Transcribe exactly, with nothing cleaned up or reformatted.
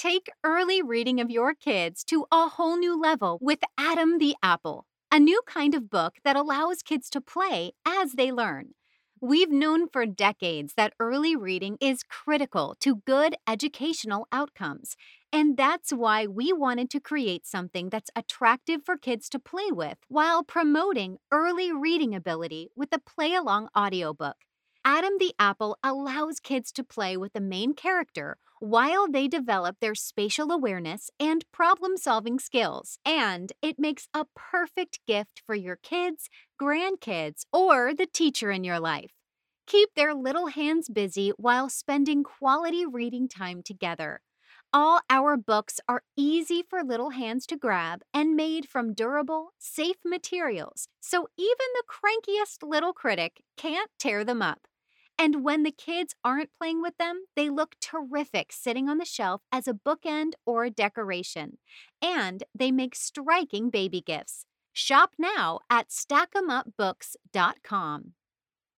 Take early reading of your kids to a whole new level with Adam the Apple, a new kind of book that allows kids to play as they learn. We've known for decades that early reading is critical to good educational outcomes, and that's why we wanted to create something that's attractive for kids to play with while promoting early reading ability with a play along audiobook. Adam the Apple allows kids to play with the main character while they develop their spatial awareness and problem solving skills. And it makes a perfect gift for your kids, grandkids, or the teacher in your life. Keep their little hands busy while spending quality reading time together. All our books are easy for little hands to grab and made from durable, safe materials, so even the crankiest little critic can't tear them up. And when the kids aren't playing with them, they look terrific sitting on the shelf as a bookend or a decoration. And they make striking baby gifts. Shop now at stack em up books dot com.